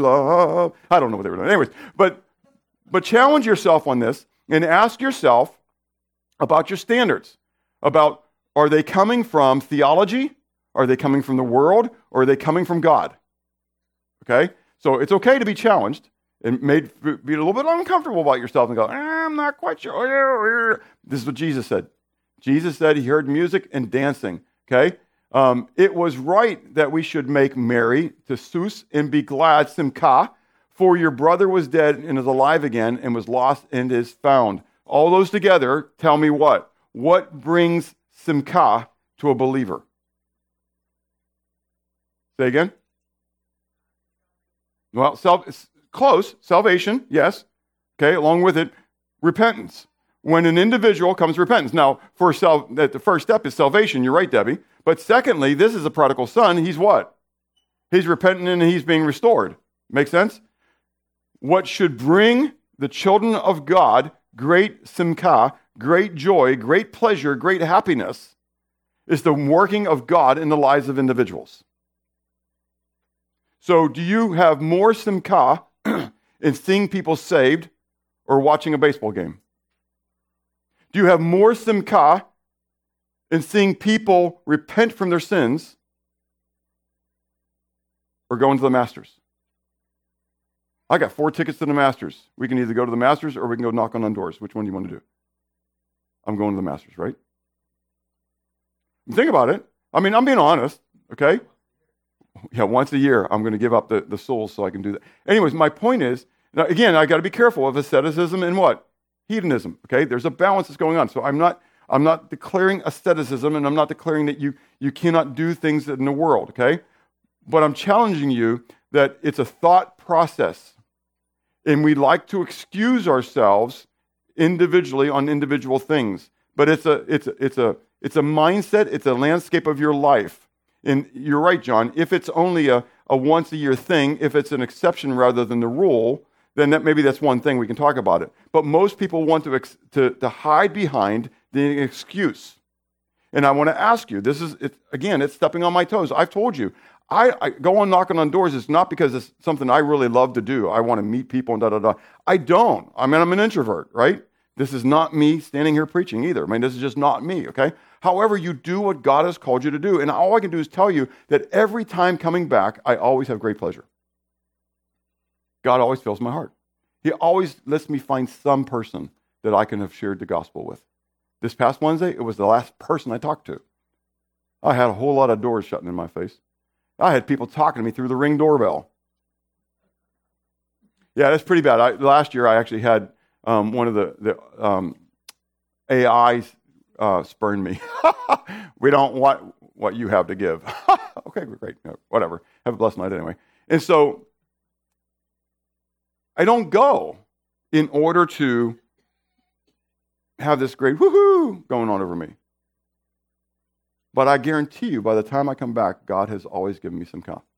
[SPEAKER 3] know what they were doing. Anyways, but but challenge yourself on this and ask yourself about your standards. About, are they coming from theology? Are they coming from the world? Or are they coming from God? Okay? So it's okay to be challenged and made be a little bit uncomfortable about yourself and go, I'm not quite sure. This is what Jesus said. Jesus said he heard music and dancing. Okay? Um, it was right that we should make merry, to sus, and be glad, simcha, for your brother was dead and is alive again, and was lost and is found. All those together tell me what? What brings simcha to a believer? Say again? Well, self, close. Salvation, yes. Okay, along with it, repentance. When an individual comes to repentance. Now, for sal- the first step is salvation. You're right, Debbie. But secondly, this is a prodigal son. He's what? He's repentant and he's being restored. Make sense? What should bring the children of God great simcha, great joy, great pleasure, great happiness is the working of God in the lives of individuals. So do you have more simcha in seeing people saved or watching a baseball game? Do you have more simcha in seeing people repent from their sins or going to the Masters? I got four tickets to the Masters. We can either go to the Masters or we can go knock on doors. Which one do you want to do? I'm going to the Masters, right? Think about it. I mean, I'm being honest, okay? Yeah, once a year, I'm going to give up the, the souls so I can do that. Anyways, my point is, now again, I got to be careful of asceticism and what? Hedonism, okay? There's a balance that's going on. So I'm not I'm not declaring asceticism, and I'm not declaring that you, you cannot do things in the world, okay? But I'm challenging you that it's a thought process. And we like to excuse ourselves individually on individual things. But it's a it's a, it's a it's a mindset, it's a landscape of your life. And you're right, John, if it's only a, a once a year thing, if it's an exception rather than the rule, then that maybe that's one thing we can talk about it. But most people want to ex- to, to hide behind the excuse. And I want to ask you, this is, it, again, it's stepping on my toes. I've told you, I, I go on knocking on doors. It's not because it's something I really love to do. I want to meet people and da-da-da. I don't. I mean, I'm an introvert, right? This is not me standing here preaching either. I mean, this is just not me, okay? However, you do what God has called you to do. And all I can do is tell you that every time coming back, I always have great pleasure. God always fills my heart. He always lets me find some person that I can have shared the gospel with. This past Wednesday, it was the last person I talked to. I had a whole lot of doors shutting in my face. I had people talking to me through the Ring doorbell. Yeah, that's pretty bad. I, last year, I actually had um, one of the, the um, A Is uh, spurn me. We don't want what you have to give. Okay, great. No, whatever. Have a blessed night anyway. And so I don't go in order to have this great woohoo going on over me. But I guarantee you, by the time I come back, God has always given me some calm.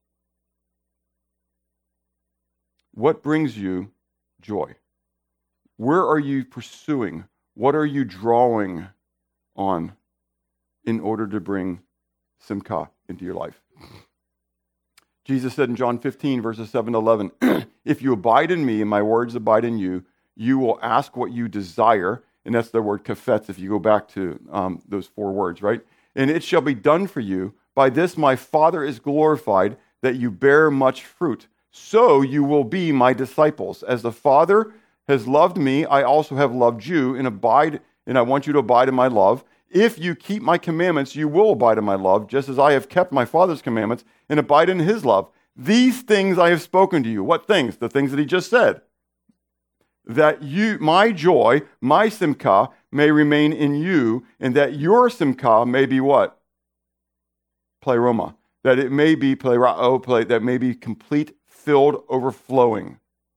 [SPEAKER 3] What brings you joy? Where are you pursuing? What are you drawing on in order to bring simcha into your life? Jesus said in John fifteen, verses seven to eleven, if you abide in me and my words abide in you, you will ask what you desire. And that's the word kafetz, if you go back to um, those four words, right? And it shall be done for you. By this my Father is glorified, that you bear much fruit. So you will be my disciples. As the Father has loved me, I also have loved you, and abide, and I want you to abide in my love. If you keep my commandments, you will abide in my love, just as I have kept my Father's commandments and abide in his love. These things I have spoken to you. What things? The things that he just said. That you, my joy, my simcha, may remain in you, and that your simcha may be what? Pleroma. That it may be plerao, play, that may be complete, filled, overflowing.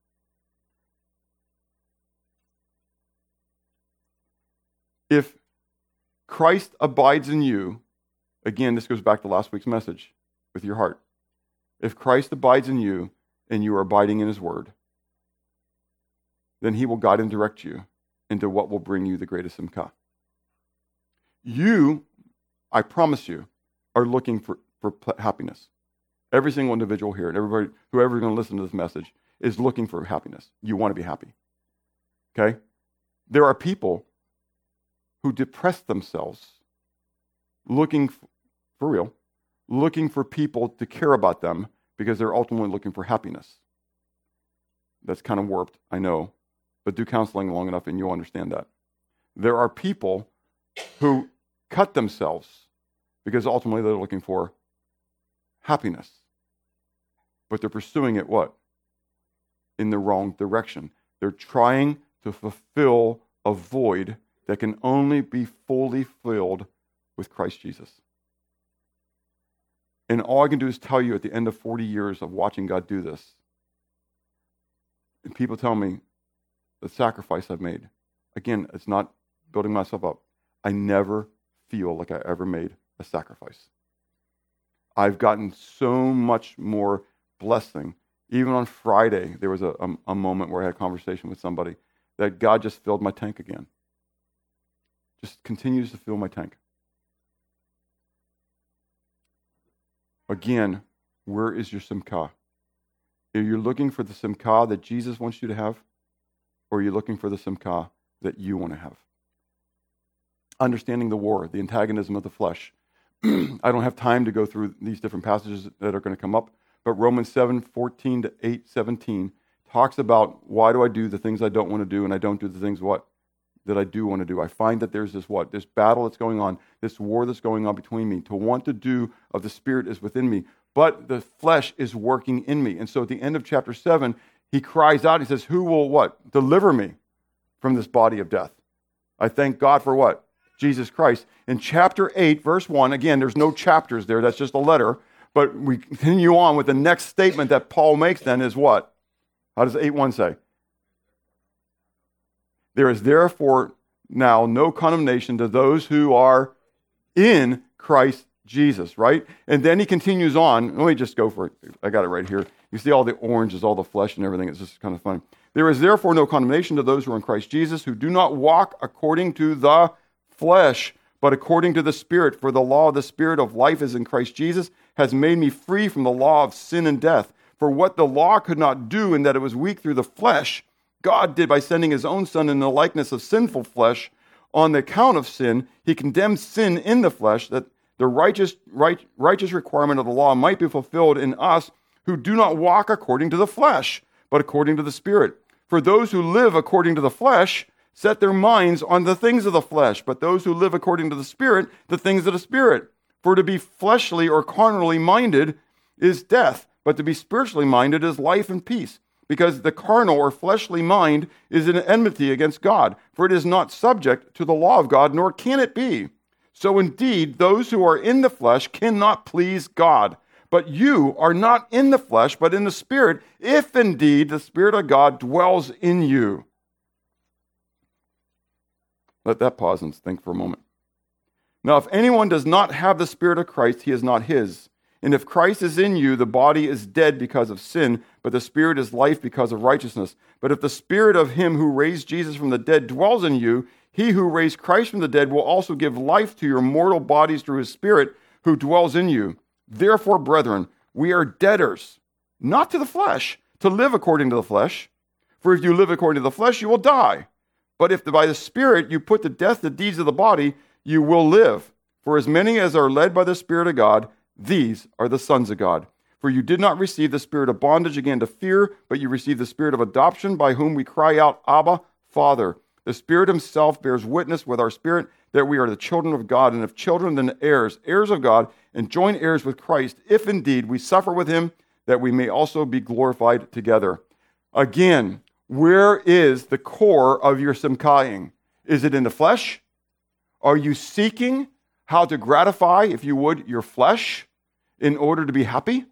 [SPEAKER 3] If Christ abides in you, again, this goes back to last week's message with your heart. If Christ abides in you and you are abiding in his word, then he will guide and direct you into what will bring you the greatest simcha. You, I promise you, are looking for, for happiness. Every single individual here and everybody, whoever is going to listen to this message, is looking for happiness. You want to be happy. Okay? There are people who depress themselves looking, for, for real, looking for people to care about them because they're ultimately looking for happiness. That's kind of warped, I know, but do counseling long enough and you'll understand that. There are people who cut themselves because ultimately they're looking for happiness. But they're pursuing it what? In the wrong direction. They're trying to fulfill a void that can only be fully filled with Christ Jesus. And all I can do is tell you at the end of forty years of watching God do this, and people tell me the sacrifice I've made. Again, it's not building myself up. I never feel like I ever made a sacrifice. I've gotten so much more blessing. Even on Friday, there was a, a, a moment where I had a conversation with somebody that God just filled my tank again. Just continues to fill my tank. Again, where is your simcha? Are you looking for the simcha that Jesus wants you to have? Or are you looking for the simcha that you want to have? Understanding the war, the antagonism of the flesh. I don't have time to go through these different passages that are going to come up, but Romans seven, fourteen to eight, seventeen talks about why do I do the things I don't want to do and I don't do the things what? that I do want to do. I find that there's this what? This battle that's going on, this war that's going on between me. To want to do of the Spirit is within me, but the flesh is working in me. And so at the end of chapter seven, he cries out, he says, who will what? Deliver me from this body of death. I thank God for what? Jesus Christ. In chapter eight, verse one, again, there's no chapters there, that's just a letter, but we continue on with the next statement that Paul makes then is what? How does eight one say? There is therefore now no condemnation to those who are in Christ Jesus, right? And then he continues on. Let me just go for it. I got it right here. You see all the oranges, all the flesh and everything. It's just kind of funny. There is therefore no condemnation to those who are in Christ Jesus, who do not walk according to the flesh, but according to the Spirit. For the law of the Spirit of life is in Christ Jesus, has made me free from the law of sin and death. For what the law could not do, in that it was weak through the flesh, God did by sending his own Son in the likeness of sinful flesh. On the account of sin, he condemned sin in the flesh, that the righteous, right, righteous requirement of the law might be fulfilled in us who do not walk according to the flesh, but according to the Spirit. For those who live according to the flesh set their minds on the things of the flesh, but those who live according to the Spirit, the things of the Spirit. For to be fleshly or carnally minded is death, but to be spiritually minded is life and peace. Because the carnal or fleshly mind is an enmity against God, for it is not subject to the law of God, nor can it be. So indeed, those who are in the flesh cannot please God. But you are not in the flesh, but in the Spirit, if indeed the Spirit of God dwells in you. Let that pause and think for a moment. Now, if anyone does not have the Spirit of Christ, he is not his. And if Christ is in you, the body is dead because of sin, but the Spirit is life because of righteousness. But if the Spirit of him who raised Jesus from the dead dwells in you, he who raised Christ from the dead will also give life to your mortal bodies through his Spirit who dwells in you. Therefore, brethren, we are debtors, not to the flesh, to live according to the flesh. For if you live according to the flesh, you will die. But if by the Spirit you put to death the deeds of the body, you will live. For as many as are led by the Spirit of God, these are the sons of God. For you did not receive the spirit of bondage again to fear, but you received the spirit of adoption, by whom we cry out, Abba, Father. The Spirit himself bears witness with our spirit that we are the children of God, and if children, then heirs, heirs of God, and joint heirs with Christ, if indeed we suffer with him, that we may also be glorified together. Again, where is the core of your simchaing? Is it in the flesh? Are you seeking how to gratify, if you would, your flesh in order to be happy?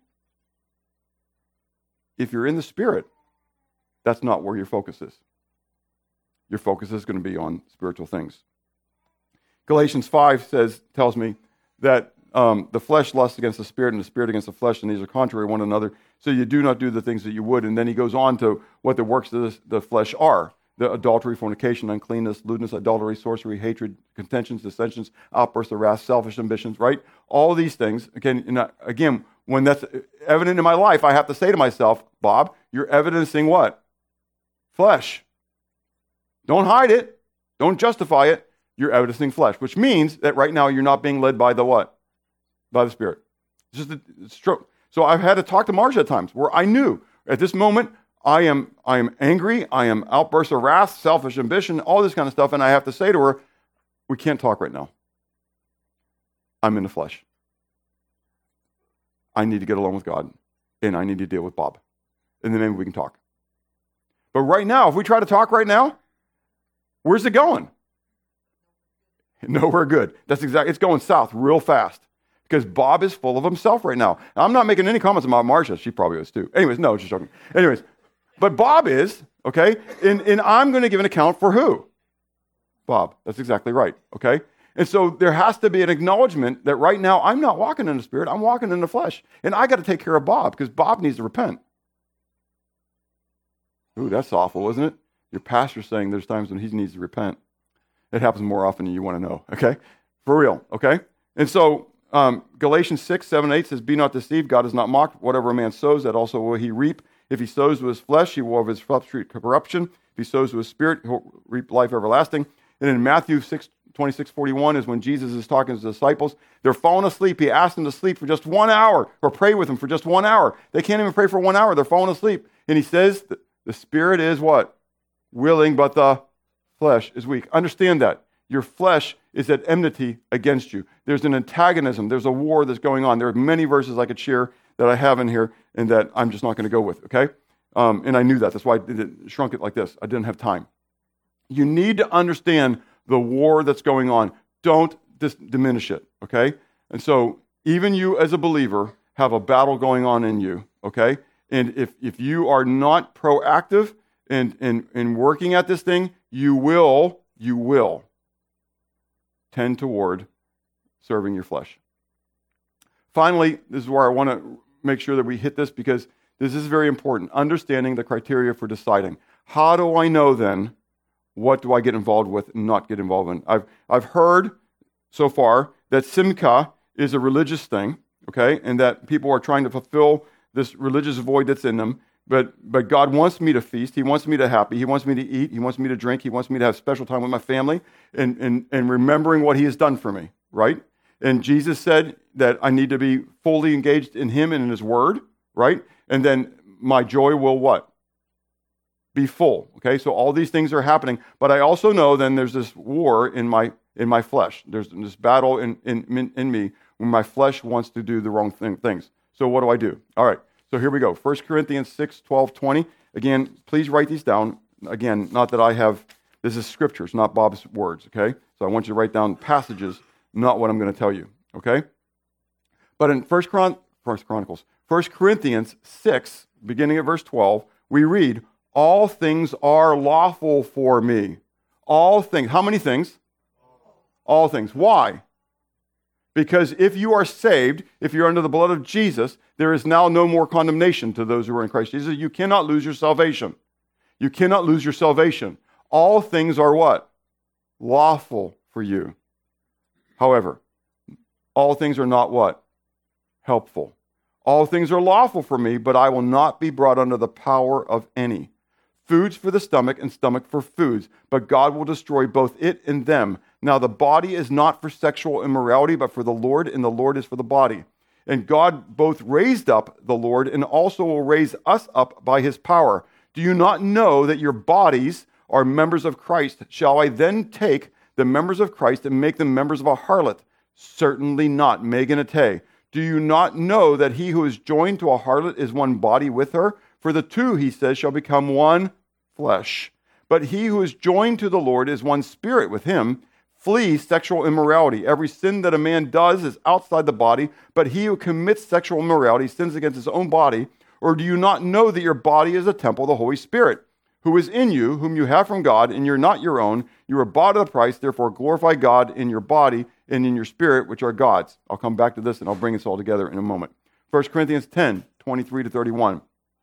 [SPEAKER 3] If you're in the Spirit, that's not where your focus is. Your focus is going to be on spiritual things. Galatians five says, tells me that um, the flesh lusts against the Spirit and the Spirit against the flesh, and these are contrary to one another, so you do not do the things that you would. And then he goes on to what the works of the flesh are. The adultery, fornication, uncleanness, lewdness, idolatry, sorcery, hatred, contentions, dissensions, outbursts of wrath, selfish ambitions, right? All these things. Again, you know, again, when that's evident in my life, I have to say to myself, Bob, you're evidencing what? Flesh. Don't hide it. Don't justify it. You're evidencing flesh, which means that right now you're not being led by the what? By the Spirit. It's just a, it's true. So I've had to talk to Marcia at times where I knew at this moment, I am I am angry, I am outbursts of wrath, selfish ambition, all this kind of stuff, and I have to say to her, we can't talk right now. I'm in the flesh. I need to get along with God, and I need to deal with Bob. And then maybe we can talk. But right now, if we try to talk right now, where's it going? Nowhere good. That's exactly, it's going south real fast. Because Bob is full of himself right now. Now, I'm not making any comments about Marcia. She probably is too. Anyways, no, just joking. Anyways, but Bob is, okay? And, and I'm going to give an account for who? Bob. That's exactly right, okay? And so there has to be an acknowledgement that right now I'm not walking in the Spirit. I'm walking in the flesh. And I got to take care of Bob because Bob needs to repent. Ooh, that's awful, isn't it? Your pastor's saying there's times when he needs to repent. It happens more often than you want to know, okay? For real, okay? And so um, Galatians six, seven, eight says, be not deceived, God is not mocked. Whatever a man sows, that also will he reap. If he sows with his flesh, he will of his flesh reap corruption. If he sows with his spirit, he'll reap life everlasting. And in Matthew six, twenty-six, forty-one is when Jesus is talking to his disciples. They're falling asleep. He asked them to sleep for just one hour or pray with him for just one hour. They can't even pray for one hour. They're falling asleep. And he says, the spirit is what? Willing, but the flesh is weak. Understand that. Your flesh is at enmity against you. There's an antagonism. There's a war that's going on. There are many verses I could share that I have in here and that I'm just not going to go with, okay? Um, and I knew that. That's why I did it, shrunk it like this. I didn't have time. You need to understand the war that's going on. Don't dis- diminish it, okay? And so even you as a believer have a battle going on in you, okay? And if, if you are not proactive in, in, in working at this thing, you will, you will tend toward serving your flesh. Finally, this is where I want to make sure that we hit this because this is very important. Understanding the criteria for deciding. How do I know then what do I get involved with and not get involved in? I've I've heard so far that Simcha is a religious thing, okay, and that people are trying to fulfill this religious void that's in them. But but God wants me to feast. He wants me to happy. He wants me to eat. He wants me to drink. He wants me to have special time with my family and, and, and remembering what he has done for me, right? And Jesus said that I need to be fully engaged in him and in his word, right? And then my joy will what? Be full, okay? So all these things are happening. But I also know then there's this war in my in my flesh. There's this battle in, in, in me when my flesh wants to do the wrong thing, things. So what do I do? All right. So here we go. First Corinthians six, twelve, twenty. Again, please write these down. Again, not that I have, this is scriptures, not Bob's words, okay? So I want you to write down passages, not what I'm going to tell you, okay? But in First, Chron- First Chronicles, First Corinthians six, beginning at verse twelve, we read, all things are lawful for me. All things. How many things? All things. Why? Because if you are saved, if you're under the blood of Jesus, there is now no more condemnation to those who are in Christ Jesus. You cannot lose your salvation. You cannot lose your salvation. All things are what? Lawful for you. However, all things are not what? Helpful. All things are lawful for me, but I will not be brought under the power of any. Foods for the stomach and stomach for foods, but God will destroy both it and them. Now the body is not for sexual immorality, but for the Lord, and the Lord is for the body. And God both raised up the Lord and also will raise us up by his power. Do you not know that your bodies are members of Christ? Shall I then take the members of Christ and make them members of a harlot? Certainly not. Megan Atay. Do you not know that he who is joined to a harlot is one body with her? For the two, he says, shall become one flesh. But he who is joined to the Lord is one spirit with him. Flee sexual immorality. Every sin that a man does is outside the body, but he who commits sexual immorality sins against his own body. Or do you not know that your body is a temple of the Holy Spirit, who is in you, whom you have from God, and you're not your own? You are bought at a price, therefore glorify God in your body and in your spirit, which are God's. I'll come back to this and I'll bring this all together in a moment. First Corinthians ten, twenty-three to thirty-one.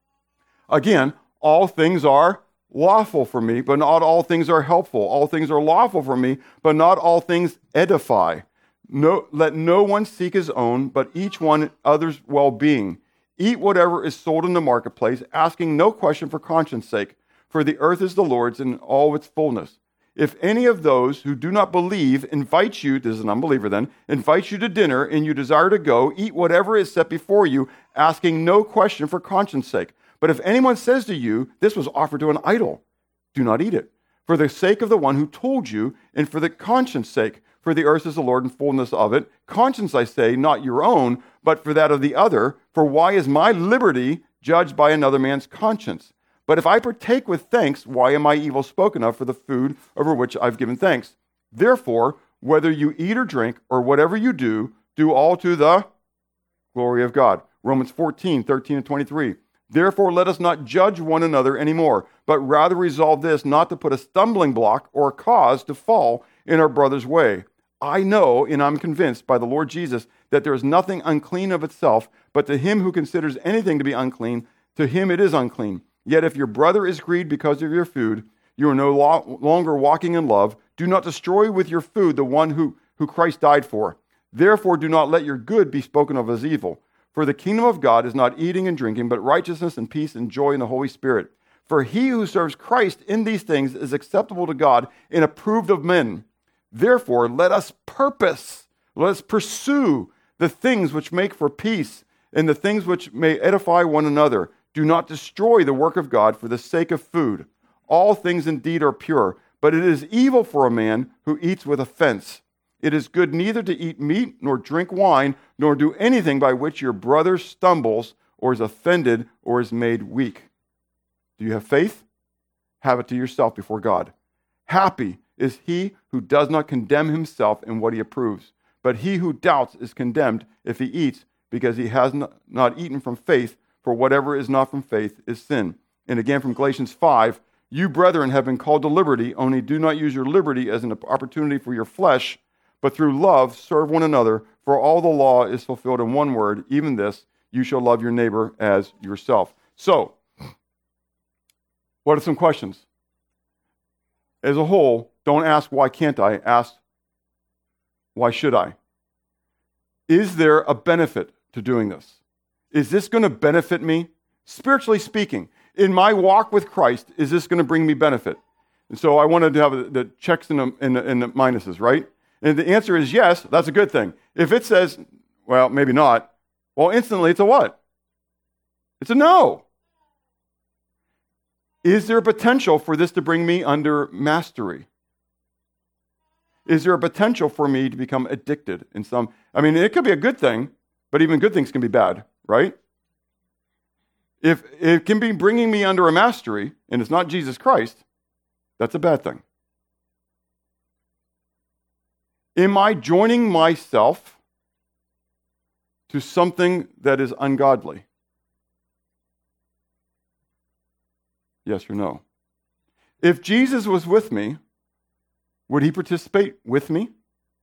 [SPEAKER 3] Again, all things are lawful for me, but not all things are helpful. All things are lawful for me, but not all things edify. No, let no one seek his own, but each one other's well-being. Eat whatever is sold in the marketplace, asking no question for conscience sake, for the earth is the Lord's and all its fullness. If any of those who do not believe invite you, this is an unbeliever then, invite you to dinner and you desire to go, eat whatever is set before you, asking no question for conscience sake. But if anyone says to you, this was offered to an idol, do not eat it, for the sake of the one who told you, and for the conscience sake, for the earth is the Lord and fullness of it. Conscience, I say, not your own, but for that of the other. For why is my liberty judged by another man's conscience? But if I partake with thanks, why am I evil spoken of for the food over which I've given thanks? Therefore, whether you eat or drink, or whatever you do, do all to the glory of God. Romans fourteen, thirteen and twenty-three. Therefore, let us not judge one another anymore, but rather resolve this, not to put a stumbling block or a cause to fall in our brother's way. I know, and I'm convinced by the Lord Jesus, that there is nothing unclean of itself, but to him who considers anything to be unclean, to him it is unclean. Yet if your brother is grieved because of your food, you are no lo- longer walking in love. Do not destroy with your food the one who, who Christ died for. Therefore, do not let your good be spoken of as evil. For the kingdom of God is not eating and drinking, but righteousness and peace and joy in the Holy Spirit. For he who serves Christ in these things is acceptable to God and approved of men. Therefore, let us purpose, let us pursue the things which make for peace and the things which may edify one another. Do not destroy the work of God for the sake of food. All things indeed are pure, But it is evil for a man who eats with offense. It is good neither to eat meat, nor drink wine, nor do anything by which your brother stumbles, or is offended, or is made weak. Do you have faith? Have it to yourself before God. Happy is he who does not condemn himself in what he approves. But he who doubts is condemned if he eats, because he has not, not eaten from faith, for whatever is not from faith is sin. And again from Galatians five, you brethren have been called to liberty, only do not use your liberty as an opportunity for your flesh, but through love serve one another, for all the law is fulfilled in one word, even this, you shall love your neighbor as yourself. So, what are some questions? As a whole, don't ask why can't I, ask why should I? Is there a benefit to doing this? Is this going to benefit me? Spiritually speaking, in my walk with Christ, is this going to bring me benefit? And so I wanted to have the checks and the, and the, and the minuses, right? And the answer is yes, that's a good thing. If it says, well, maybe not, well, instantly it's a what? It's a no. Is there a potential for this to bring me under mastery? Is there a potential for me to become addicted in some? I mean, it could be a good thing, but even good things can be bad, right? If it can be bringing me under a mastery, and it's not Jesus Christ, that's a bad thing. Am I joining myself to something that is ungodly? Yes or no? If Jesus was with me, would he participate with me?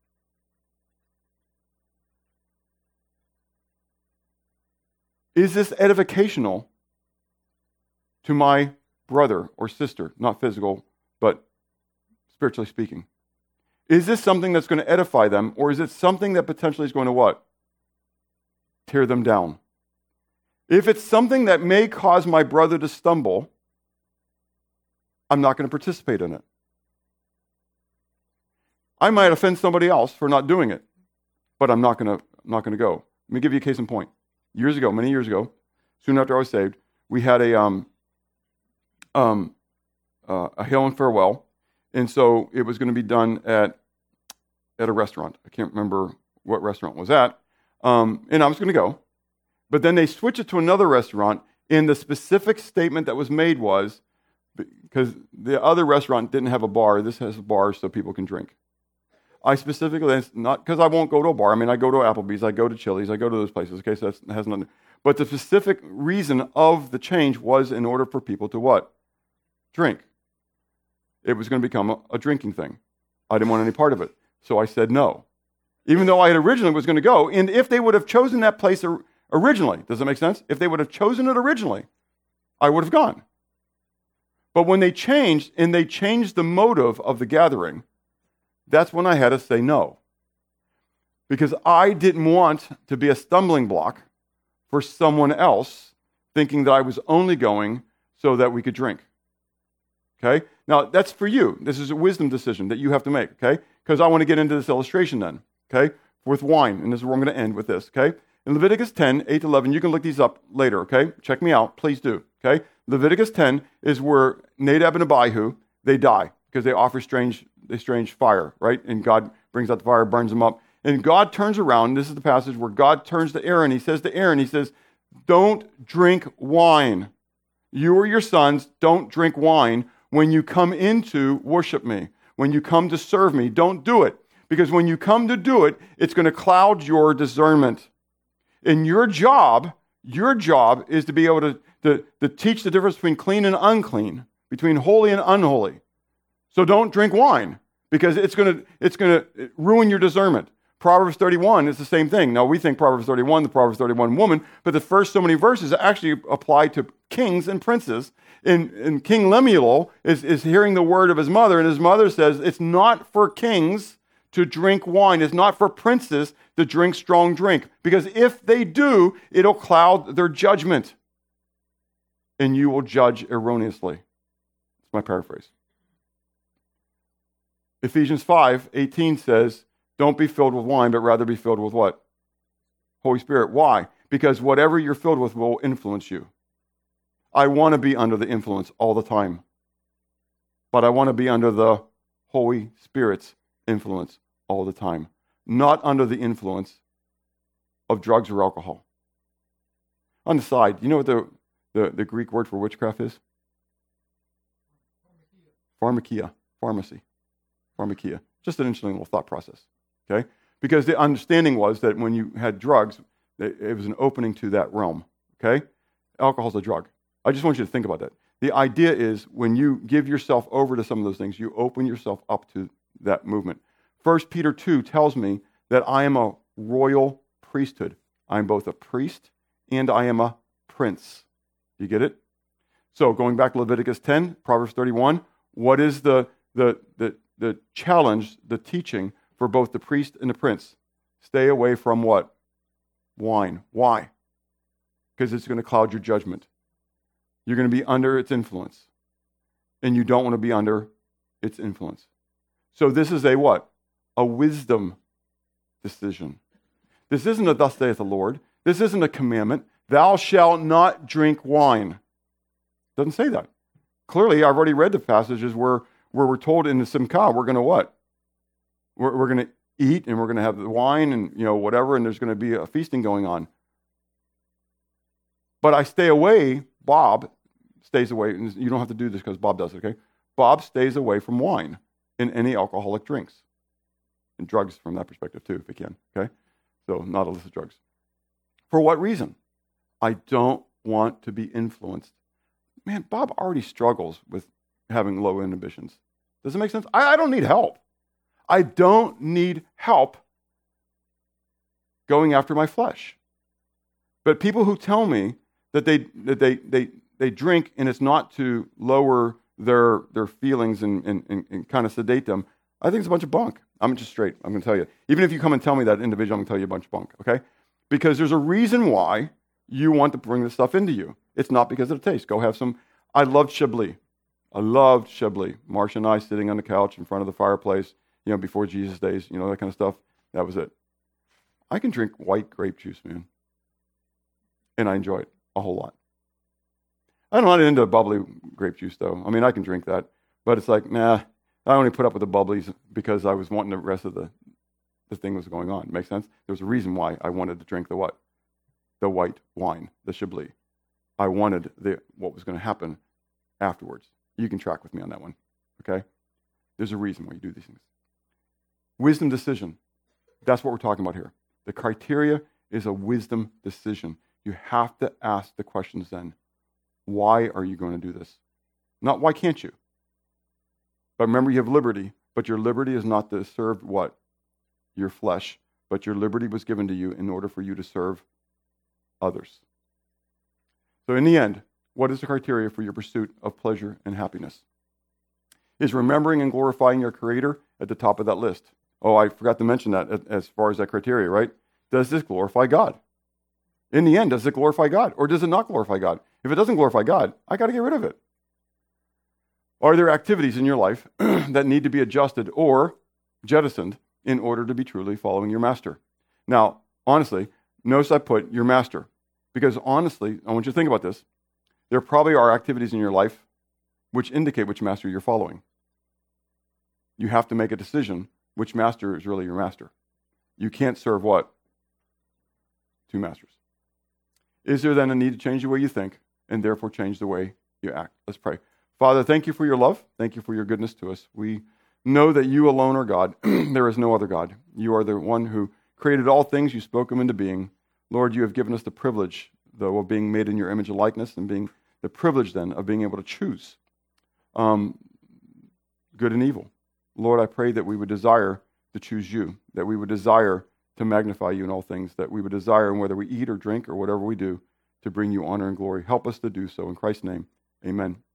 [SPEAKER 3] Is this edificational to my brother or sister? Not physical, but spiritually speaking. Is this something that's going to edify them, or is it something that potentially is going to what? Tear them down. If it's something that may cause my brother to stumble, I'm not going to participate in it. I might offend somebody else for not doing it, but I'm not going to I'm not going to go. Let me give you a case in point. Years ago, many years ago, soon after I was saved, we had a um, um, uh, a hail and farewell, and so it was going to be done at at a restaurant. I can't remember what restaurant it was at, um, and I was going to go, but then they switched it to another restaurant, and the specific statement that was made was, because the other restaurant didn't have a bar, this has a bar so people can drink. I specifically, it's not because I won't go to a bar. I mean, I go to Applebee's, I go to Chili's, I go to those places. Okay, so that has nothing. But the specific reason of the change was in order for people to what? Drink. It was going to become a, a drinking thing. I didn't want any part of it, so I said no. Even though I had originally was going to go, and if they would have chosen that place originally, does that make sense? If they would have chosen it originally, I would have gone. But when they changed, and they changed the motive of the gathering, that's when I had to say no. Because I didn't want to be a stumbling block for someone else thinking that I was only going so that we could drink. Okay? Now, that's for you. This is a wisdom decision that you have to make, okay? Because I want to get into this illustration then, okay? With wine, and this is where I'm going to end with this, okay? In Leviticus ten, eight to eleven, you can look these up later, okay? Check me out. Please do, okay? Leviticus ten is where Nadab and Abihu, they die because they offer strange, they strange fire, right? And God brings out the fire, burns them up. And God turns around. This is the passage where God turns to Aaron. He says to Aaron, he says, don't drink wine. You or your sons don't drink wine when you come in to worship me. When you come to serve me, don't do it. Because when you come to do it, it's going to cloud your discernment. And your job, your job is to be able to, to, to teach the difference between clean and unclean, between holy and unholy. So don't drink wine, because it's going to it's going to ruin your discernment. Proverbs thirty-one is the same thing. Now, we think Proverbs thirty-one, the Proverbs thirty-one woman, but the first so many verses actually apply to kings and princes. And, and King Lemuel is, is hearing the word of his mother, and his mother says, it's not for kings to drink wine. It's not for princes to drink strong drink, because if they do, it'll cloud their judgment, and you will judge erroneously. That's my paraphrase. Ephesians five eighteen says, don't be filled with wine, but rather be filled with what? Holy Spirit. Why? Because whatever you're filled with will influence you. I want to be under the influence all the time but I want to be under the Holy Spirit's influence all the time, not under the influence of drugs or alcohol. On the side, you know what the, the, the Greek word for witchcraft is? Pharmakia. Pharmacy. Pharmakia. Just an interesting little thought process. Okay? Because the understanding was that when you had drugs, it was an opening to that realm. Okay? Alcohol's a drug. I just want you to think about that. The idea is when you give yourself over to some of those things, you open yourself up to that movement. First Peter two tells me that I am a royal priesthood. I am both a priest and I am a prince. You get it? So going back to Leviticus ten, Proverbs thirty-one, what is the, the, the, the challenge, the teaching for both the priest and the prince? Stay away from what? Wine. Why? Because it's going to cloud your judgment. You're going to be under its influence. And you don't want to be under its influence. So this is a what? A wisdom decision. This isn't a thus saith the Lord. This isn't a commandment. Thou shalt not drink wine. Doesn't say that. Clearly, I've already read the passages where, where we're told in the Simcha, we're going to what? We're, we're going to eat and we're going to have the wine and you know whatever, and there's going to be a feasting going on. But I stay away, Bob stays away, and you don't have to do this because Bob does it, okay? Bob stays away from wine and any alcoholic drinks. And drugs from that perspective too, if he can, okay? So not illicit drugs. For what reason? I don't want to be influenced. Man, Bob already struggles with having low inhibitions. Does it make sense? I, I don't need help. I don't need help going after my flesh. But people who tell me that they that they they, they drink and it's not to lower their their feelings and, and, and, and kind of sedate them, I think it's a bunch of bunk. I'm just straight. I'm going to tell you. Even if you come and tell me that individual, I'm going to tell you a bunch of bunk, okay? Because there's a reason why you want to bring this stuff into you. It's not because of the taste. Go have some. I loved Chablis. I loved Chablis. Marcia and I sitting on the couch in front of the fireplace, you know, before Jesus days, you know, that kind of stuff. That was it. I can drink white grape juice, man. And I enjoy it a whole lot. I'm not into bubbly grape juice, though. I mean, I can drink that. But it's like, nah, I only put up with the bubblies because I was wanting the rest of the, the thing was going on. Makes sense? There was a reason why I wanted to drink the what? The white wine, the Chablis. I wanted the what was going to happen afterwards. You can track with me on that one, okay? There's a reason why you do these things. Wisdom decision. That's what we're talking about here. The criteria is a wisdom decision. You have to ask the questions then. Why are you going to do this? Not why can't you? But remember, you have liberty, but your liberty is not to serve what? Your flesh, but your liberty was given to you in order for you to serve others. So in the end, what is the criteria for your pursuit of pleasure and happiness? Is remembering and glorifying your Creator at the top of that list? Oh, I forgot to mention that as far as that criteria, right? Does this glorify God? In the end, does it glorify God or does it not glorify God? If it doesn't glorify God, I got to get rid of it. Are there activities in your life that need to be adjusted or jettisoned in order to be truly following your master? Now, honestly, notice I put your master because honestly, I want you to think about this. There probably are activities in your life which indicate which master you're following. You have to make a decision which master is really your master. You can't serve what? Two masters. Is there then a need to change the way you think and therefore change the way you act? Let's pray. Father, thank you for your love. Thank you for your goodness to us. We know that you alone are God. There is no other God. You are the one who created all things. You spoke them into being. Lord, you have given us the privilege, though, of being made in your image and likeness and being the privilege then of being able to choose um, good and evil. Lord, I pray that we would desire to choose you, that we would desire to magnify you in all things, that we would desire, whether we eat or drink or whatever we do, to bring you honor and glory. Help us to do so. In Christ's name, amen.